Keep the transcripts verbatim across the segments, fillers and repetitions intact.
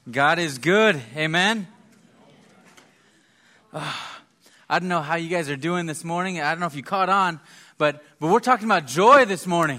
God is good. Amen. Oh, I don't know how you guys are doing this morning. I don't know if you caught on, but but we're talking about joy this morning.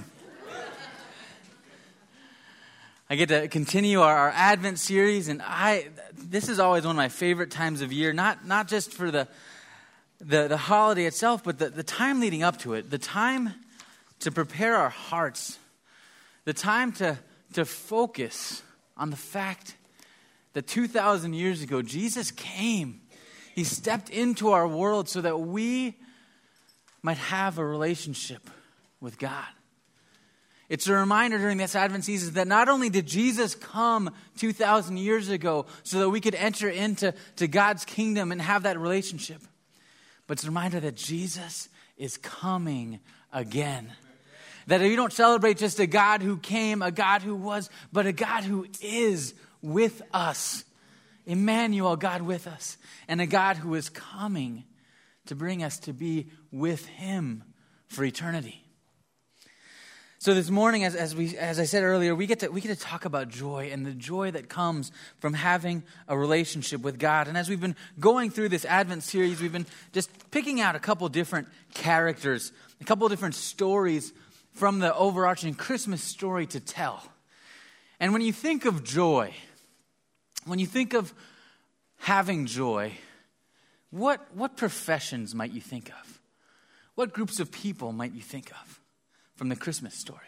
I get to continue our, our Advent series, and I this is always one of my favorite times of year. Not not just for the the, the holiday itself, but the, the time leading up to it. The time to prepare our hearts. The time to to focus on the fact that two thousand years ago, Jesus came. He stepped into our world so that we might have a relationship with God. It's a reminder during this Advent season that not only did Jesus come two thousand years ago so that we could enter into to God's kingdom and have that relationship, but it's a reminder that Jesus is coming again. That we don't celebrate just a God who came, a God who was, but a God who is with us. Emmanuel, God with us. And a God who is coming to bring us to be with Him for eternity. So this morning, as, as we as I said earlier, we get to we get to talk about joy and the joy that comes from having a relationship with God. And as we've been going through this Advent series, we've been just picking out a couple different characters, a couple different stories from the overarching Christmas story to tell. And when you think of joy, when you think of having joy, what what professions might you think of? What groups of people might you think of from the Christmas story?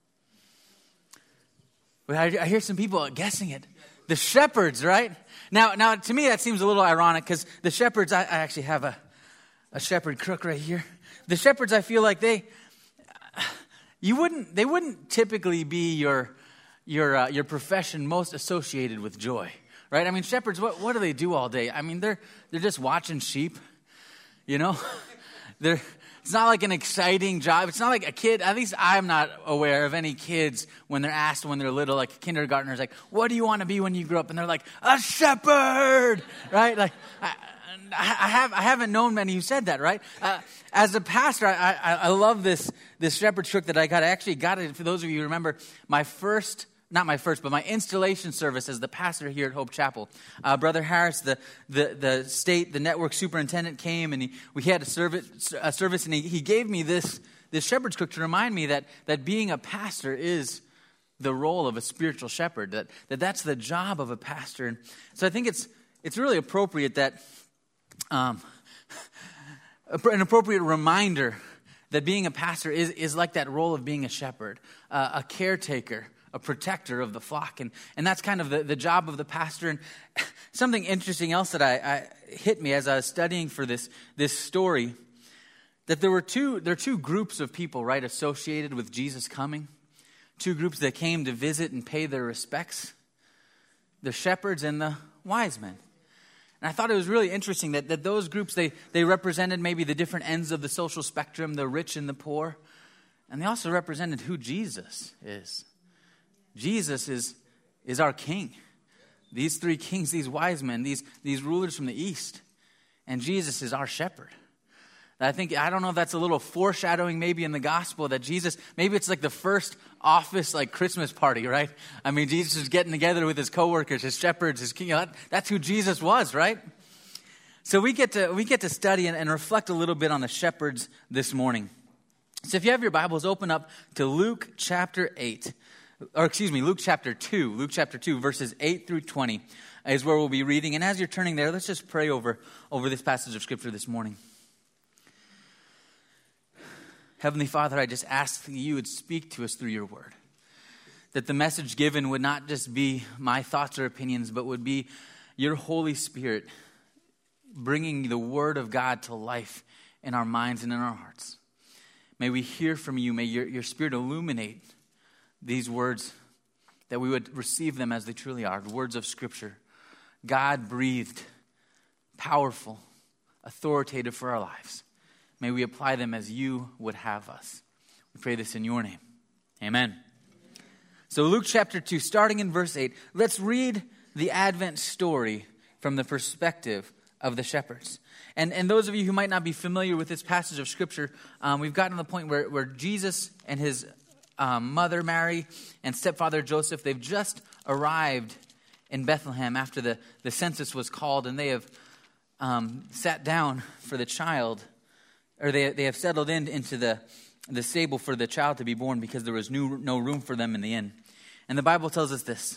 Well, I, I hear some people guessing it. The shepherds, right? Now, now to me that seems a little ironic because the shepherds, I, I actually have a, a shepherd crook right here. The shepherds, I feel like they, you wouldn't, they wouldn't typically be your your uh, your profession most associated with joy. Right? I mean, shepherds, what, what do they do all day? I mean, they're they're just watching sheep, you know? they're It's not like an exciting job. It's not like a kid, at least I'm not aware of any kids when they're asked when they're little, like kindergartners, like, what do you want to be when you grow up? And they're like, a shepherd, right? Like, I, I, have, I haven't known many who said that, right? Uh, as a pastor, I, I, I love this, this shepherd trick that I got. I actually got it, for those of you who remember, my first Not my first, but my installation service as the pastor here at Hope Chapel. Uh, Brother Harris, the, the the state, the network superintendent came and he, we had a service, a service and he, he gave me this, this shepherd's crook to remind me that, that being a pastor is the role of a spiritual shepherd, that, that that's the job of a pastor. And so I think it's it's really appropriate that, um, an appropriate reminder that being a pastor is, is like that role of being a shepherd, uh, a caretaker, a protector of the flock. And, and that's kind of the, the job of the pastor. And something interesting else that I, I hit me as I was studying for this, this story, that there were two there are two groups of people, right, associated with Jesus coming. Two groups that came to visit and pay their respects. The shepherds and the wise men. And I thought it was really interesting that, that those groups, they, they represented maybe the different ends of the social spectrum, the rich and the poor. And they also represented who Jesus is. Jesus is is our king. These three kings, these wise men, these, these rulers from the east. And Jesus is our shepherd. I think, I don't know if that's a little foreshadowing maybe in the gospel that Jesus, maybe it's like the first office like Christmas party, right? I mean, Jesus is getting together with his coworkers, his shepherds, his king. You know, that, that's who Jesus was, right? So we get to we get to study and, and reflect a little bit on the shepherds this morning. So if you have your Bibles, open up to Luke chapter eight. Or excuse me, Luke chapter two. Luke chapter two, verses eight through twenty is where we'll be reading. And as you're turning there, let's just pray over, over this passage of Scripture this morning. Heavenly Father, I just ask that you would speak to us through your word. That the message given would not just be my thoughts or opinions, but would be your Holy Spirit bringing the word of God to life in our minds and in our hearts. May we hear from you. May your, your Spirit illuminate these words, that we would receive them as they truly are, words of Scripture, God-breathed, powerful, authoritative for our lives. May we apply them as you would have us. We pray this in your name. Amen. So Luke chapter two, starting in verse eight, let's read the Advent story from the perspective of the shepherds. And and those of you who might not be familiar with this passage of Scripture, um, we've gotten to the point where, where Jesus and his um, mother Mary and stepfather Joseph, they've just arrived in Bethlehem after the, the census was called, and they have um, sat down for the child, or they they have settled in into the, the stable for the child to be born because there was new, no room for them in the inn. And the Bible tells us this.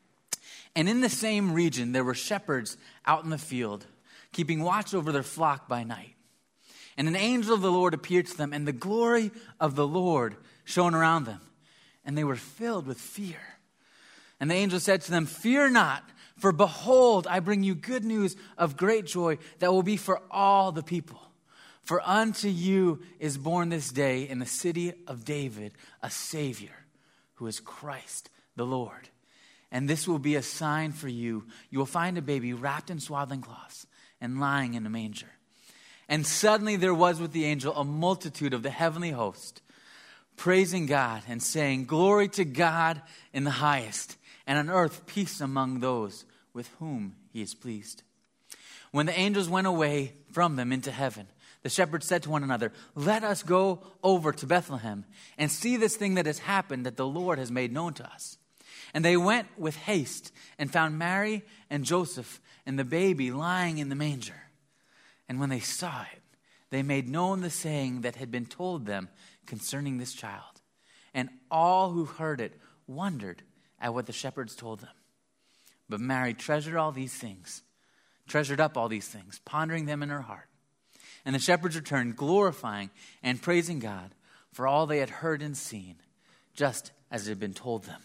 And in the same region there were shepherds out in the field, keeping watch over their flock by night. And an angel of the Lord appeared to them, and the glory of the Lord shone around them. And they were filled with fear. And the angel said to them, "Fear not, for behold, I bring you good news of great joy that will be for all the people. For unto you is born this day in the city of David a Savior, who is Christ the Lord. And this will be a sign for you. You will find a baby wrapped in swaddling cloths and lying in a manger." And suddenly there was with the angel a multitude of the heavenly host, praising God and saying, "Glory to God in the highest, and on earth peace among those with whom he is pleased." When the angels went away from them into heaven, the shepherds said to one another, "Let us go over to Bethlehem and see this thing that has happened that the Lord has made known to us." And they went with haste and found Mary and Joseph and the baby lying in the manger. And when they saw it, they made known the saying that had been told them concerning this child. And all who heard it wondered at what the shepherds told them. But Mary treasured all these things, treasured up all these things, pondering them in her heart. And the shepherds returned, glorifying and praising God for all they had heard and seen, just as it had been told them.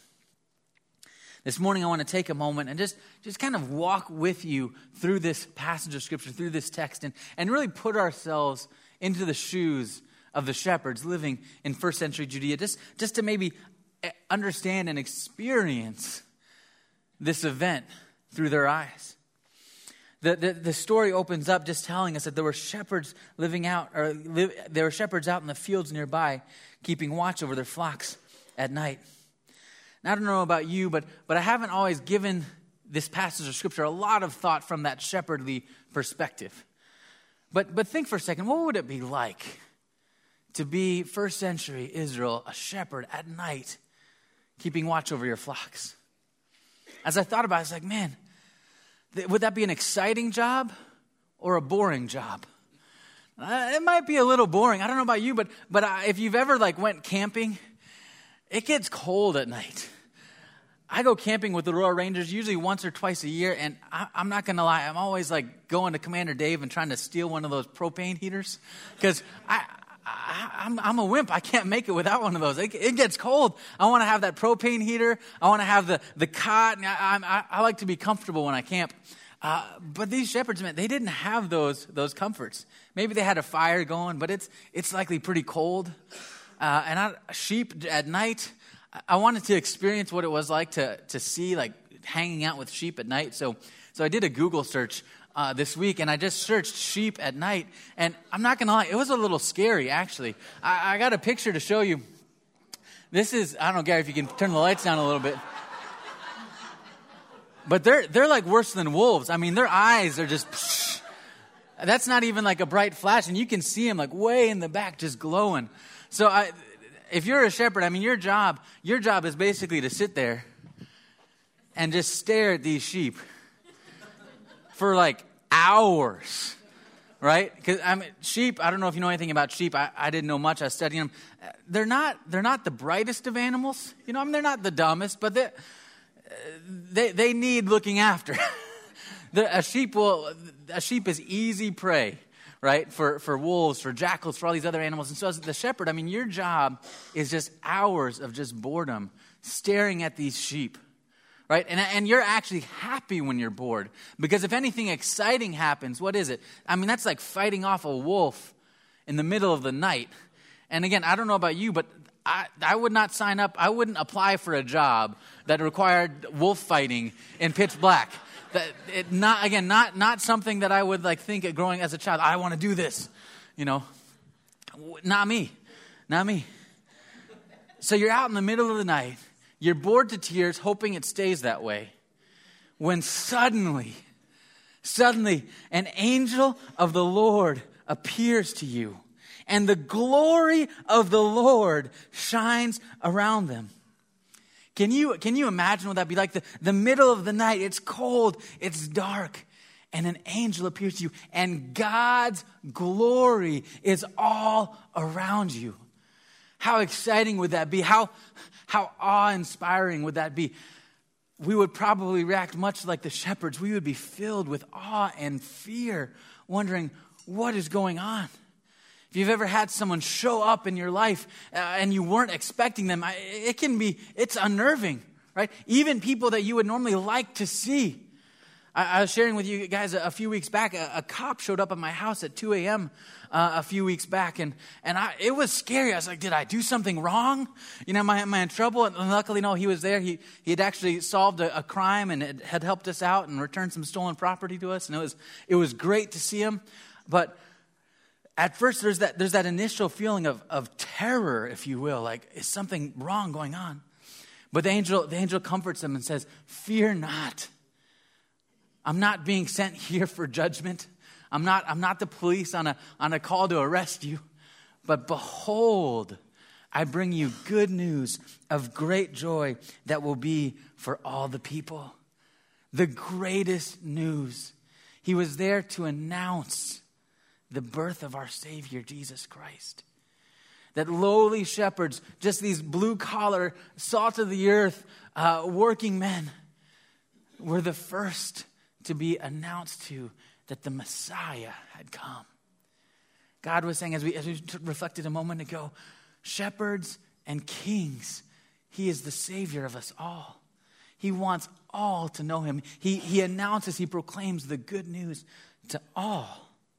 This morning I want to take a moment and just, just kind of walk with you through this passage of Scripture, through this text, and, and really put ourselves into the shoes of the shepherds living in first century Judea, just, just to maybe understand and experience this event through their eyes. The, the, the story opens up just telling us that there were shepherds living out, or live, there were shepherds out in the fields nearby, keeping watch over their flocks at night. Now, I don't know about you, but, but I haven't always given this passage of Scripture a lot of thought from that shepherdly perspective. But, but think for a second, what would it be like to be first century Israel, a shepherd at night, keeping watch over your flocks? As I thought about it, I was like, man, th- would that be an exciting job or a boring job? Uh, it might be a little boring. I don't know about you, but but I, if you've ever like went camping, it gets cold at night. I go camping with the Royal Rangers usually once or twice a year, and I, I'm not going to lie, I'm always like going to Commander Dave and trying to steal one of those propane heaters because I, I, I'm, I'm a wimp. I can't make it without one of those. It, it gets cold. I want to have that propane heater. I want to have the, the cot. And I, I, I like to be comfortable when I camp. Uh, but these shepherds, man, they didn't have those those comforts. Maybe they had a fire going, but it's it's likely pretty cold. Uh, and I, sheep at night, I wanted to experience what it was like to to see like hanging out with sheep at night. So so I did a Google search uh, this week, and I just searched sheep at night. And I'm not gonna lie, it was a little scary actually. I, I got a picture to show you. This is, I don't know, Gary, if you can turn the lights down a little bit. But they're they're like worse than wolves. I mean, their eyes are just. Psh, that's not even like a bright flash, and you can see them like way in the back, just glowing. So I, if you're a shepherd, I mean, your job, your job is basically to sit there and just stare at these sheep for like hours, right? Because I mean, sheep. I don't know if you know anything about sheep. I, I didn't know much. I was studying them. They're not they're not the brightest of animals. You know, I mean, they're not the dumbest, but they they they need looking after. the, a sheep will a sheep is easy prey. Right, for, for wolves, for jackals, for all these other animals. And so as the shepherd, I mean, your job is just hours of just boredom, staring at these sheep, right? And, and you're actually happy when you're bored. Because if anything exciting happens, what is it? I mean, that's like fighting off a wolf in the middle of the night. And again, I don't know about you, but I, I would not sign up. I wouldn't apply for a job that required wolf fighting in pitch black. That it not again not not something that I would like think of growing as a child. I want to do this, you know. Not me, not me. So you're out in the middle of the night. You're bored to tears, hoping it stays that way. When suddenly, suddenly, an angel of the Lord appears to you, and the glory of the Lord shines around them. Can you, can you imagine what that'd be like? The, the middle of the night, it's cold, it's dark, and an angel appears to you, and God's glory is all around you. How exciting would that be? How, how awe-inspiring would that be? We would probably react much like the shepherds. We would be filled with awe and fear, wondering what is going on. If you've ever had someone show up in your life uh, and you weren't expecting them, I, it can be, it's unnerving, right? Even people that you would normally like to see. I, I was sharing with you guys a, a few weeks back, a, a cop showed up at my house at two a.m. Uh, a few weeks back, and and I, it was scary. I was like, did I do something wrong? You know, am I, am I in trouble? And luckily, no, he was there. He he had actually solved a, a crime and it had helped us out and returned some stolen property to us, and it was it was great to see him. But at first, there's that there's that initial feeling of, of terror, if you will, like, is something wrong going on? But the angel the angel comforts them and says, fear not. I'm not being sent here for judgment. I'm not I'm not the police on a on a call to arrest you. But behold, I bring you good news of great joy that will be for all the people. The greatest news. He was there to announce the birth of our Savior, Jesus Christ. That lowly shepherds, just these blue-collar, salt of the earth, uh, working men, were the first to be announced to that the Messiah had come. God was saying, as we, as we reflected a moment ago, shepherds and kings, he is the Savior of us all. He wants all to know him. He, he announces, he proclaims the good news to all.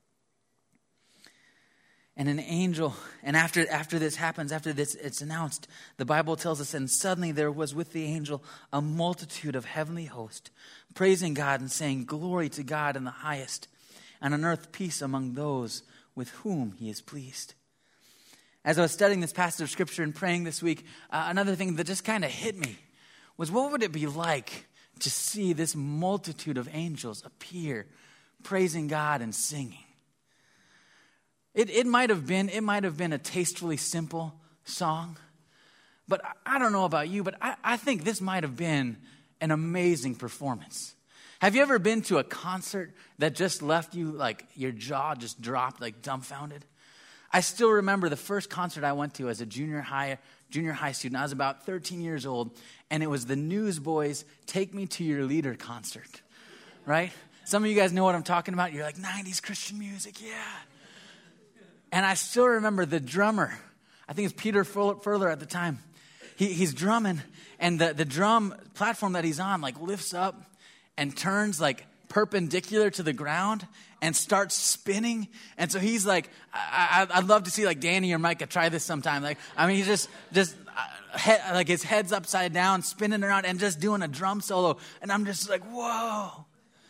And an angel, and after after this happens, after this it's announced, the Bible tells us, and suddenly there was with the angel a multitude of heavenly hosts, praising God and saying, glory to God in the highest, and on earth peace among those with whom he is pleased. As I was studying this passage of Scripture and praying this week, uh, another thing that just kind of hit me was, what would it be like to see this multitude of angels appear, praising God and singing? It it might have been, it might have been a tastefully simple song. But I, I don't know about you, but I, I think this might have been an amazing performance. Have you ever been to a concert that just left you like your jaw just dropped, like dumbfounded? I still remember the first concert I went to as a junior high junior high student. I was about thirteen years old, and it was the Newsboys' Take Me to Your Leader concert, right? Some of you guys know what I'm talking about. You're like, nineties Christian music, yeah. And I still remember the drummer. I think it's Peter Furler at the time. He, he's drumming, and the, the drum platform that he's on like lifts up and turns like perpendicular to the ground and starts spinning. And so he's like, I, I, I'd love to see like Danny or Micah try this sometime. Like, I mean, he's just just uh, head, like his head's upside down, spinning around and just doing a drum solo. And I'm just like, whoa.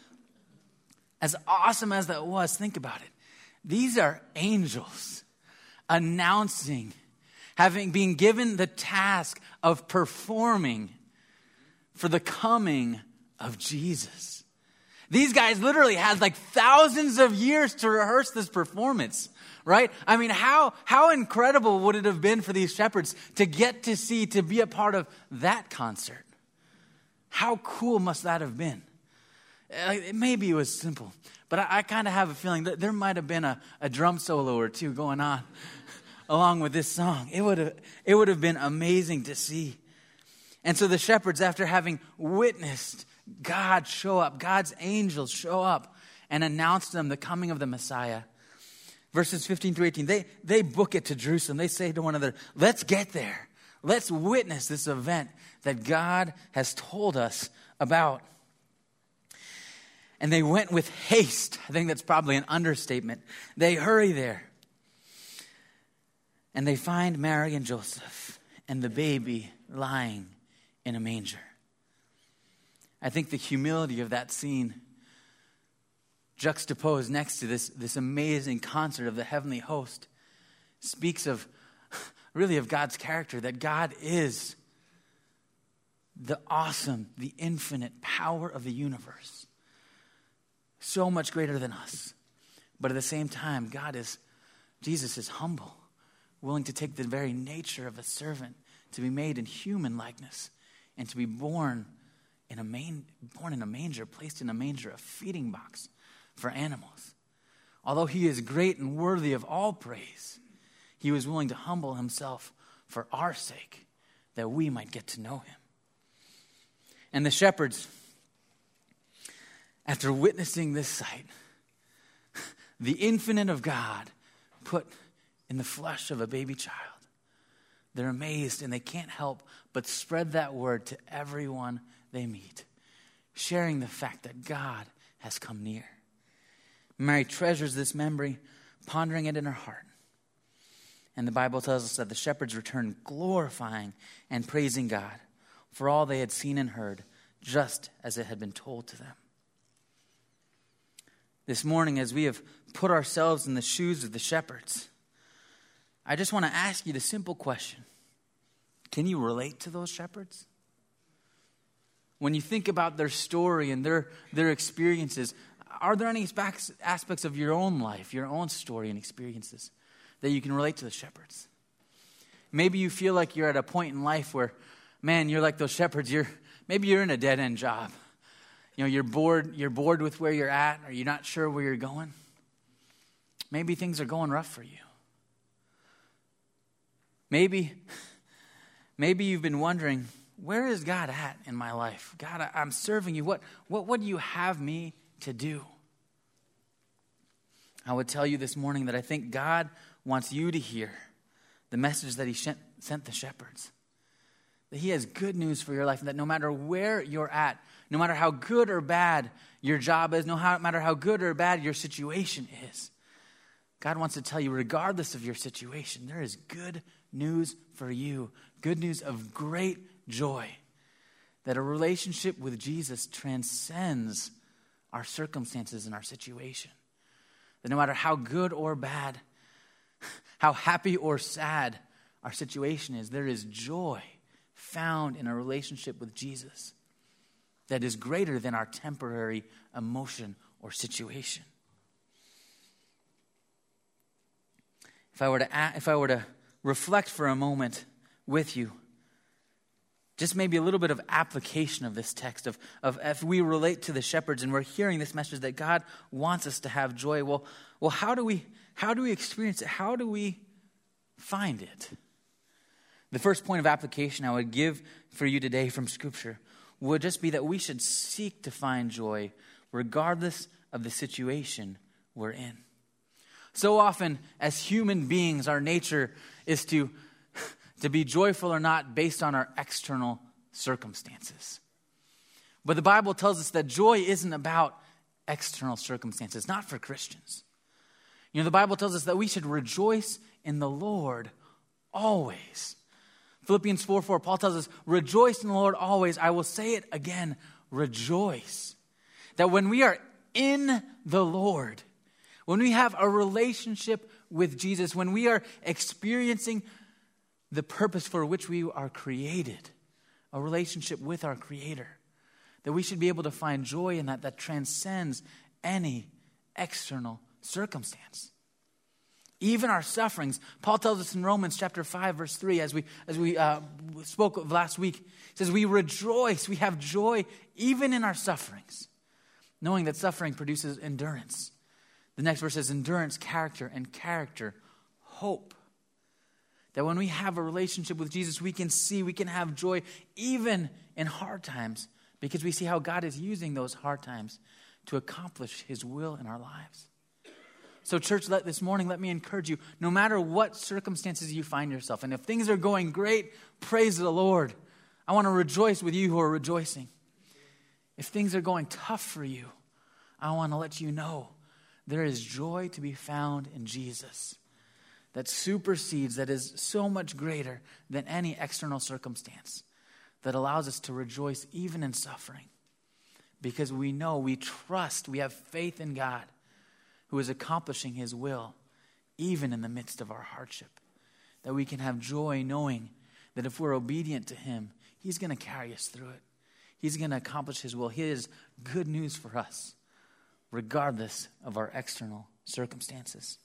As awesome as that was, think about it. These are angels announcing, having been given the task of performing for the coming of Jesus. These guys literally had like thousands of years to rehearse this performance, right? I mean, how, how incredible would it have been for these shepherds to get to see, to be a part of that concert? How cool must that have been? Maybe it was simple, but I, I kind of have a feeling that there might have been a, a drum solo or two going on along with this song. It would have it would have been amazing to see. And so the shepherds, after having witnessed God show up, God's angels show up and announce to them the coming of the Messiah. Verses fifteen through eighteen, they, they book it to Jerusalem. They say to one another, let's get there. Let's witness this event that God has told us about. And they went with haste. I think that's probably an understatement. They hurry there. And they find Mary and Joseph and the baby lying in a manger. I think the humility of that scene juxtaposed next to this, this amazing concert of the heavenly host speaks of, really of God's character, that God is the awesome, the infinite power of the universe. So much greater than us. But at the same time, God is, Jesus is humble, willing to take the very nature of a servant to be made in human likeness, and to be born in a main, born in a manger, placed in a manger, a feeding box for animals. Although he is great and worthy of all praise, he was willing to humble himself for our sake, that we might get to know him. And the shepherds, after witnessing this sight, the infinite of God put in the flesh of a baby child, they're amazed and they can't help but spread that word to everyone they meet, sharing the fact that God has come near. Mary treasures this memory, pondering it in her heart. And the Bible tells us that the shepherds returned glorifying and praising God for all they had seen and heard, just as it had been told to them. This morning, as we have put ourselves in the shoes of the shepherds, I just want to ask you the simple question. Can you relate to those shepherds? When you think about their story and their, their experiences, are there any aspects of your own life, your own story and experiences that you can relate to the shepherds? Maybe you feel like you're at a point in life where, man, you're like those shepherds. You're maybe you're in a dead-end job. You know, you're bored, you're bored with where you're at, or you're not sure where you're going. Maybe things are going rough for you. Maybe, maybe you've been wondering, where is God at in my life? God, I, I'm serving you. What, what, what do you have me to do? I would tell you this morning that I think God wants you to hear the message that he sent, sent the shepherds. That he has good news for your life, and that no matter where you're at, no matter how good or bad your job is, no matter how good or bad your situation is, God wants to tell you, regardless of your situation, there is good news for you. Good news of great joy. That a relationship with Jesus transcends our circumstances and our situation. That no matter how good or bad, how happy or sad our situation is, there is joy found in a relationship with Jesus that is greater than our temporary emotion or situation. If I were to if I were to reflect for a moment with you, just maybe a little bit of application of this text, of, of if we relate to the shepherds and we're hearing this message that God wants us to have joy, well, well, how do we how do we experience it? How do we find it? The first point of application I would give for you today from Scripture would just be that we should seek to find joy regardless of the situation we're in. So often, as human beings, our nature is to, to be joyful or not based on our external circumstances. But the Bible tells us that joy isn't about external circumstances, not for Christians. You know, the Bible tells us that we should rejoice in the Lord always. Philippians four four, Paul tells us, rejoice in the Lord always. I will say it again, rejoice. That when we are in the Lord, when we have a relationship with Jesus, when we are experiencing the purpose for which we are created, a relationship with our Creator, that we should be able to find joy in that that transcends any external circumstance. Even our sufferings. Paul tells us in Romans chapter five, verse three, as we as we uh, spoke of last week, he says, we rejoice, we have joy even in our sufferings, knowing that suffering produces endurance. The next verse says, endurance, character, and character, hope. That when we have a relationship with Jesus, we can see, we can have joy even in hard times, because we see how God is using those hard times to accomplish his will in our lives. So church, let, this morning, let me encourage you, no matter what circumstances you find yourself, and if things are going great, praise the Lord. I want to rejoice with you who are rejoicing. If things are going tough for you, I want to let you know there is joy to be found in Jesus that supersedes, that is so much greater than any external circumstance, that allows us to rejoice even in suffering, because we know, we trust, we have faith in God, who is accomplishing his will, even in the midst of our hardship. That we can have joy knowing that if we're obedient to him, he's going to carry us through it. He's going to accomplish his will. He has good news for us, regardless of our external circumstances.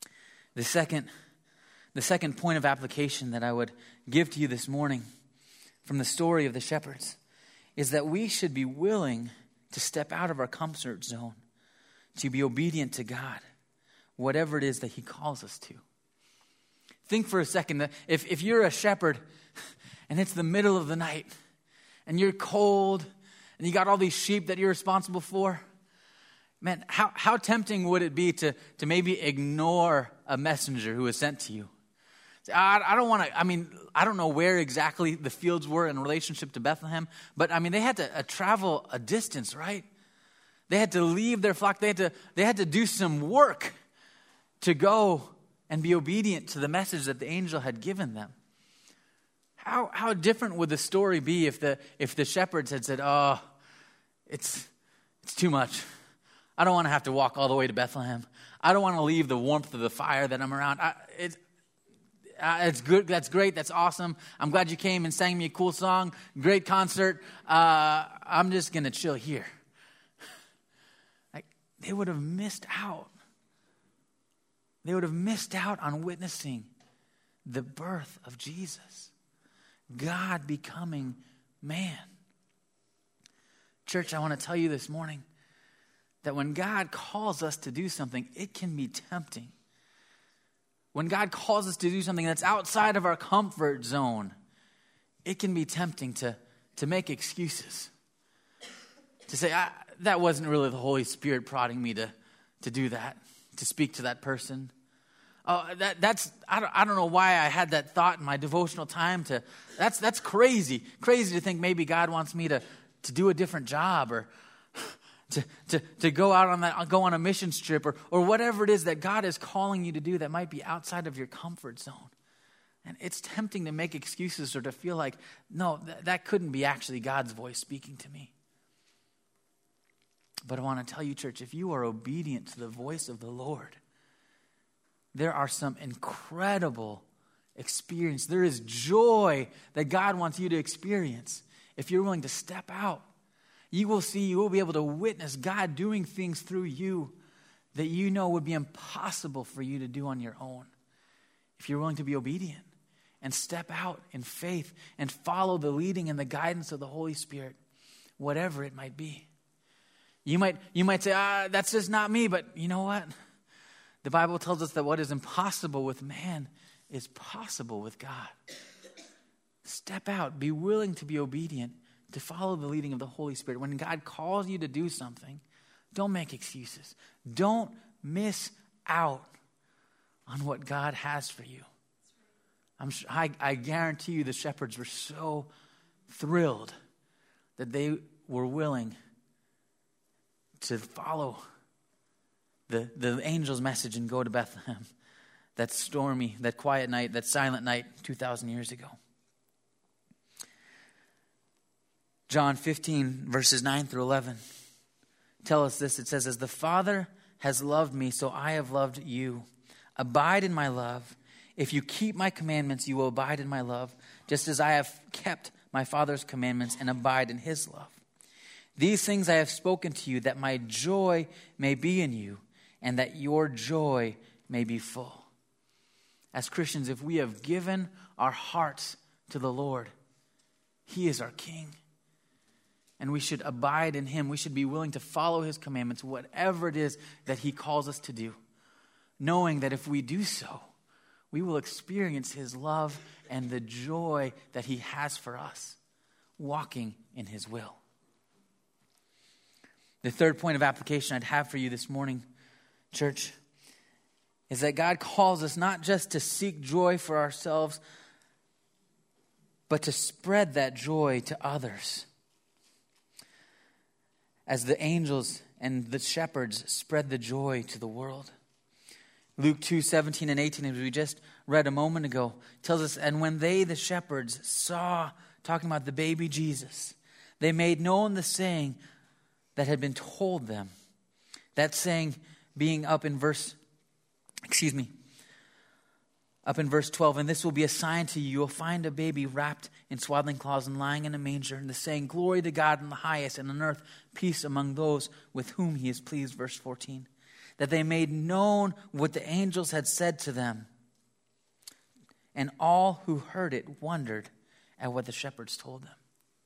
The second, the second point of application that I would give to you this morning from the story of the shepherds is that we should be willing to step out of our comfort zone, to be obedient to God, whatever it is that he calls us to. Think for a second that if, if you're a shepherd and it's the middle of the night and you're cold and you got all these sheep that you're responsible for, man, how, how tempting would it be to, to maybe ignore a messenger who was sent to you? Say, I, I don't want to, I mean, I don't know where exactly the fields were in relationship to Bethlehem, but I mean, they had to uh, travel a distance, right? They had to leave their flock. They had to, they had to do some work to go and be obedient to the message that the angel had given them. How how different would the story be if the if the shepherds had said, "Oh, it's it's too much. I don't want to have to walk all the way to Bethlehem. I don't want to leave the warmth of the fire that I'm around. I, it's uh, it's good. That's great. That's awesome. I'm glad you came and sang me a cool song. Great concert. Uh, I'm just gonna chill here." Like they would have missed out. They would have missed out on witnessing the birth of Jesus, God becoming man. Church, I want to tell you this morning that when God calls us to do something, it can be tempting. When God calls us to do something that's outside of our comfort zone, it can be tempting to, to make excuses. To say, I, that wasn't really the Holy Spirit prodding me to, to do that. To speak to that person. Oh, that that's I don't I don't know why I had that thought in my devotional time. To that's that's crazy, crazy to think maybe God wants me to to do a different job or to to to go out on that go on a mission trip or or whatever it is that God is calling you to do that might be outside of your comfort zone. And it's tempting to make excuses or to feel like no, th- that couldn't be actually God's voice speaking to me. But I want to tell you, church, if you are obedient to the voice of the Lord, there are some incredible experiences. There is joy that God wants you to experience. If you're willing to step out, you will see, you will be able to witness God doing things through you that you know would be impossible for you to do on your own. If you're willing to be obedient and step out in faith and follow the leading and the guidance of the Holy Spirit, whatever it might be. You might you might say, ah, that's just not me, but you know what? The Bible tells us that what is impossible with man is possible with God. Step out, be willing to be obedient, to follow the leading of the Holy Spirit. When God calls you to do something, don't make excuses. Don't miss out on what God has for you. I'm sure, I, I guarantee you the shepherds were so thrilled that they were willing to follow the, the angel's message and go to Bethlehem. That stormy, that quiet night, that silent night two thousand years ago. John fifteen, verses nine through eleven tell us this. It says, as the Father has loved me, so I have loved you. Abide in my love. If you keep my commandments, you will abide in my love, just as I have kept my Father's commandments and abide in his love. These things I have spoken to you, that my joy may be in you, and that your joy may be full. As Christians, if we have given our hearts to the Lord, he is our King. And we should abide in him. We should be willing to follow his commandments, whatever it is that he calls us to do, knowing that if we do so, we will experience his love and the joy that he has for us, walking in his will. The third point of application I'd have for you this morning, church, is that God calls us not just to seek joy for ourselves, but to spread that joy to others. As the angels and the shepherds spread the joy to the world. Luke two, seventeen and eighteen, as we just read a moment ago, tells us, and when they, the shepherds, saw, talking about the baby Jesus, they made known the saying that had been told them. That saying being up in verse, excuse me, up in verse twelve, and this will be a sign to you. You will find a baby wrapped in swaddling cloths and lying in a manger. And the saying, glory to God in the highest, and on earth peace among those with whom he is pleased. Verse fourteen. That they made known what the angels had said to them. And all who heard it wondered at what the shepherds told them.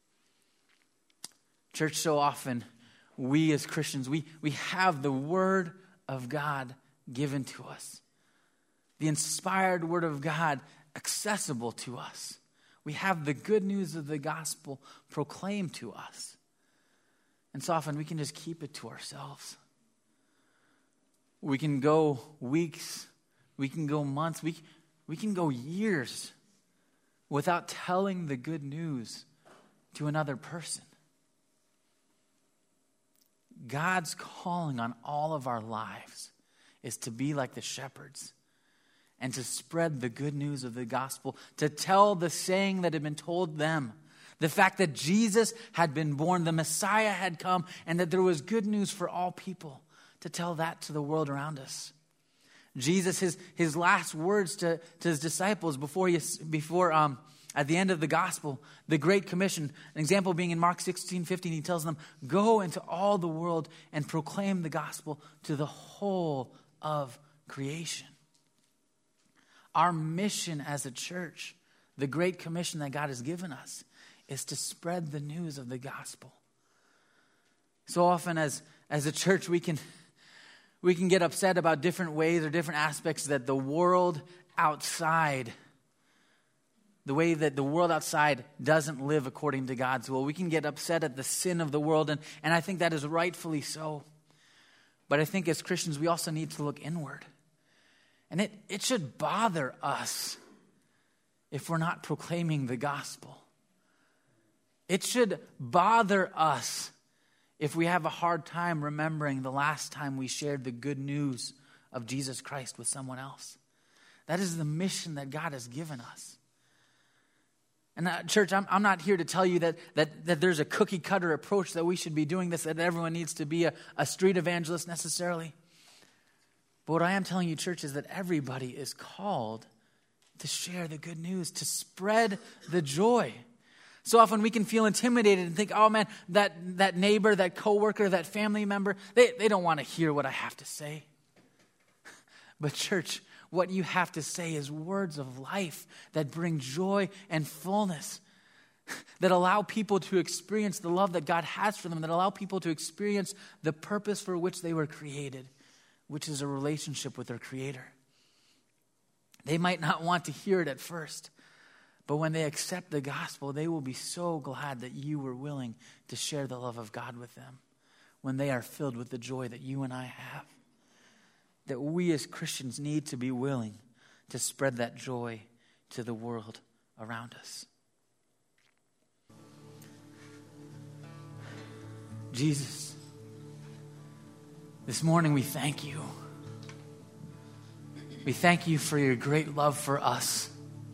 Church, so often, we as Christians, we, we have the Word of God given to us. The inspired Word of God accessible to us. We have the good news of the gospel proclaimed to us. And so often we can just keep it to ourselves. We can go weeks, we can go months, we, we can go years without telling the good news to another person. God's calling on all of our lives is to be like the shepherds and to spread the good news of the gospel, to tell the saying that had been told them, the fact that Jesus had been born, the Messiah had come, and that there was good news for all people, to tell that to the world around us. Jesus, his, his last words to, to his disciples before, he, before um, at the end of the gospel, the Great Commission, an example being in Mark sixteen fifteen, he tells them, go into all the world and proclaim the gospel to the whole of creation. Our mission as a church, the Great Commission that God has given us, is to spread the news of the gospel. So often as, as a church, we can, we can get upset about different ways or different aspects that the world outside, the way that the world outside doesn't live according to God's will. We can get upset at the sin of the world, and, and I think that is rightfully so. But I think as Christians, we also need to look inward. And it, it should bother us if we're not proclaiming the gospel. It should bother us if we have a hard time remembering the last time we shared the good news of Jesus Christ with someone else. That is the mission that God has given us. And uh, church, I'm, I'm not here to tell you that, that, that there's a cookie cutter approach that we should be doing this, that everyone needs to be a, a street evangelist necessarily. But what I am telling you, church, is that everybody is called to share the good news, to spread the joy. So often we can feel intimidated and think, oh man, that, that neighbor, that coworker, that family member, they, they don't want to hear what I have to say. But church, what you have to say is words of life that bring joy and fullness, that allow people to experience the love that God has for them, that allow people to experience the purpose for which they were created, which is a relationship with their Creator. They might not want to hear it at first, but when they accept the gospel, they will be so glad that you were willing to share the love of God with them when they are filled with the joy that you and I have. That we as Christians need to be willing to spread that joy to the world around us. Jesus, this morning we thank you. We thank you for your great love for us.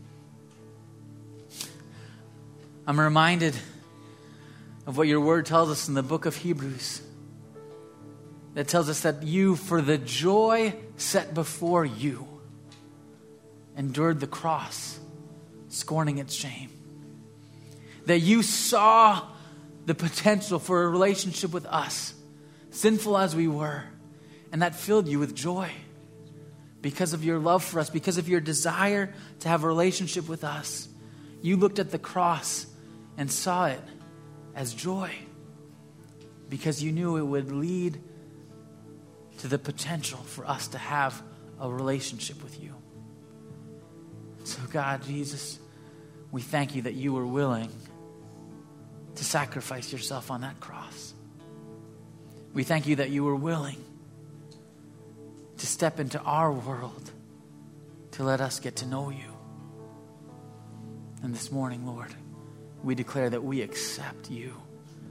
I'm reminded of what your word tells us in the book of Hebrews. That tells us that you, for the joy set before you, endured the cross, scorning its shame. That you saw the potential for a relationship with us, sinful as we were, and that filled you with joy because of your love for us, because of your desire to have a relationship with us. You looked at the cross and saw it as joy because you knew it would lead to the potential for us to have a relationship with you. So God, Jesus, we thank you that you were willing to sacrifice yourself on that cross. We thank you that you were willing to step into our world to let us get to know you. And this morning, Lord, we declare that we accept you